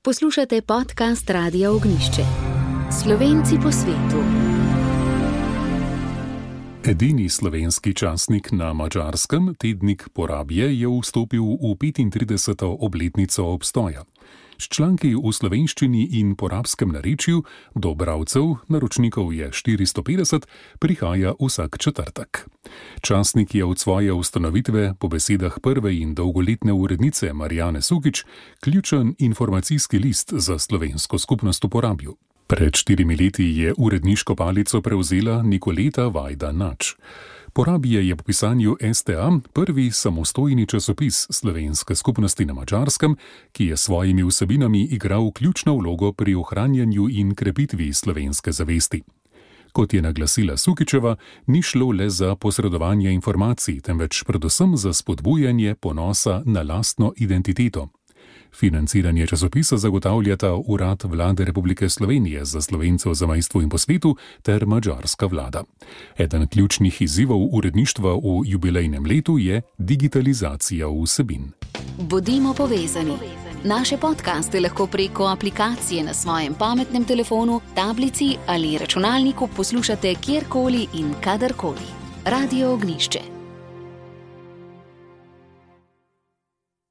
Poslušate podcast Radia Ognjišče. Slovenci po svetu. Edini slovenski časnik na Madžarskem, tednik Porabje, je vstopil v 35. obletnico obstoja. S članki v slovenščini in porabskem narečju do bralcev, naročnikov je 450, prihaja vsak četrtek. Časnik je od svoje ustanovitve, po besedah prve in dolgoletne urednice Marjane Sukič, ključen informacijski list za slovensko skupnost v Porabju. Pred 4 leti je uredniško palico prevzela Nikoleta Vajda-Nač. Porabje je po pisanju STA prvi samostojni časopis slovenske skupnosti na Madžarskem, ki je s svojimi vsebinami igral ključno vlogo pri ohranjanju in krepitvi slovenske zavesti. Kot je naglasila Sukičeva, ni šlo le za posredovanje informacij, temveč predvsem za spodbujanje ponosa na lastno identiteto. Financiranje časopisa zagotavljata Urad Vlade Republike Slovenije za Slovence v zamejstvu in po svetu ter madžarska vlada. Eden ključnih izzivov uredništva v jubilejnem letu je digitalizacija vsebin. Bodimo povezani. Naše podcaste lahko preko aplikacije na svojem pametnem telefonu, tablici ali računalniku poslušate kjerkoli in kadarkoli. Radio Ognjišče.